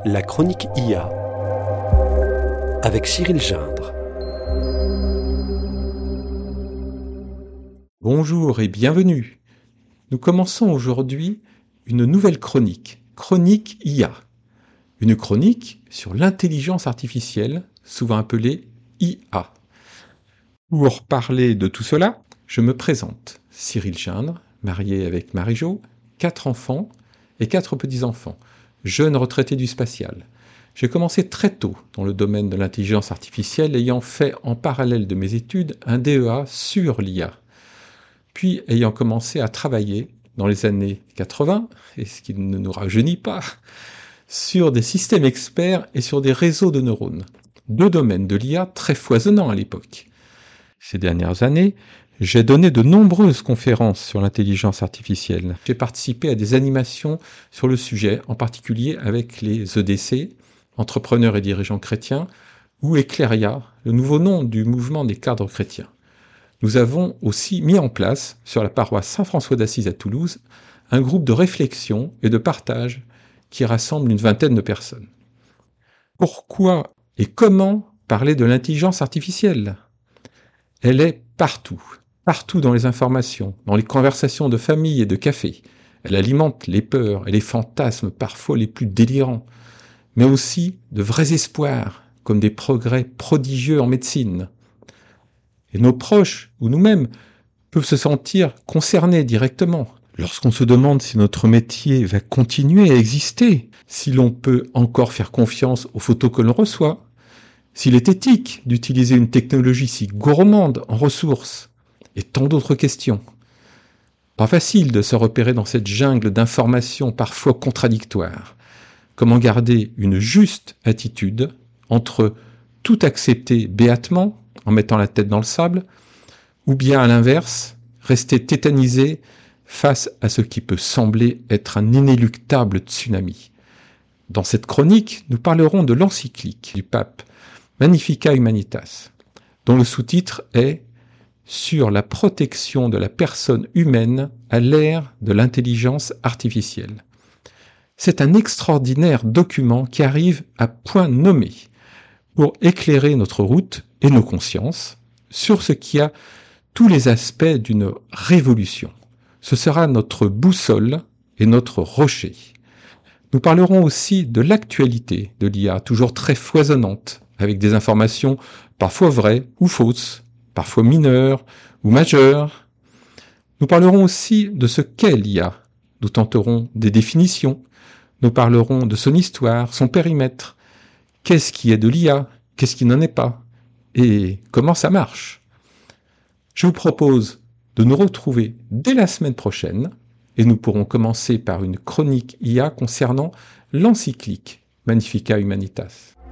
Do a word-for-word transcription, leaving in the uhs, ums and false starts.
La chronique I A avec Cyril Gindre. Bonjour et bienvenue. Nous commençons aujourd'hui une nouvelle chronique, Chronique I A. Une chronique sur l'intelligence artificielle, souvent appelée I A. Pour parler de tout cela, je me présente, Cyril Gindre, marié avec Marie-Jo, quatre enfants et quatre petits-enfants, jeune retraité du spatial. J'ai commencé très tôt dans le domaine de l'intelligence artificielle, ayant fait en parallèle de mes études un D E A sur l'I A. Puis ayant commencé à travailler dans les années quatre-vingts, et ce qui ne nous rajeunit pas, sur des systèmes experts et sur des réseaux de neurones. Deux domaines de l'I A très foisonnants à l'époque. Ces dernières années, j'ai donné de nombreuses conférences sur l'intelligence artificielle. J'ai participé à des animations sur le sujet, en particulier avec les E D C, Entrepreneurs et dirigeants chrétiens, ou Ecléria, le nouveau nom du mouvement des cadres chrétiens. Nous avons aussi mis en place, sur la paroisse Saint-François d'Assise à Toulouse, un groupe de réflexion et de partage qui rassemble une vingtaine de personnes. Pourquoi et comment parler de l'intelligence artificielle ? Elle est partout, partout dans les informations, dans les conversations de famille et de café. Elle alimente les peurs et les fantasmes parfois les plus délirants, mais aussi de vrais espoirs, comme des progrès prodigieux en médecine. Et nos proches, ou nous-mêmes, peuvent se sentir concernés directement. Lorsqu'on se demande si notre métier va continuer à exister, si l'on peut encore faire confiance aux photos que l'on reçoit, s'il est éthique d'utiliser une technologie si gourmande en ressources, et tant d'autres questions. Pas facile de se repérer dans cette jungle d'informations parfois contradictoires. Comment garder une juste attitude entre tout accepter béatement, en mettant la tête dans le sable, ou bien à l'inverse, rester tétanisé face à ce qui peut sembler être un inéluctable tsunami. Dans cette chronique, nous parlerons de l'encyclique du pape Magnificat Humanitas, dont le sous-titre est « Sur la protection de la personne humaine à l'ère de l'intelligence artificielle ». C'est un extraordinaire document qui arrive à point nommé pour éclairer notre route et nos consciences sur ce qui a tous les aspects d'une révolution. Ce sera notre boussole et notre rocher. Nous parlerons aussi de l'actualité de l'I A, toujours très foisonnante, avec des informations parfois vraies ou fausses, parfois mineures ou majeures. Nous parlerons aussi de ce qu'est l'I A. Nous tenterons des définitions. Nous parlerons de son histoire, son périmètre. Qu'est-ce qui est de l'I A ? Qu'est-ce qui n'en est pas ? Et comment ça marche ? Je vous propose de nous retrouver dès la semaine prochaine et nous pourrons commencer par une chronique I A concernant l'encyclique Magnificat Humanitas.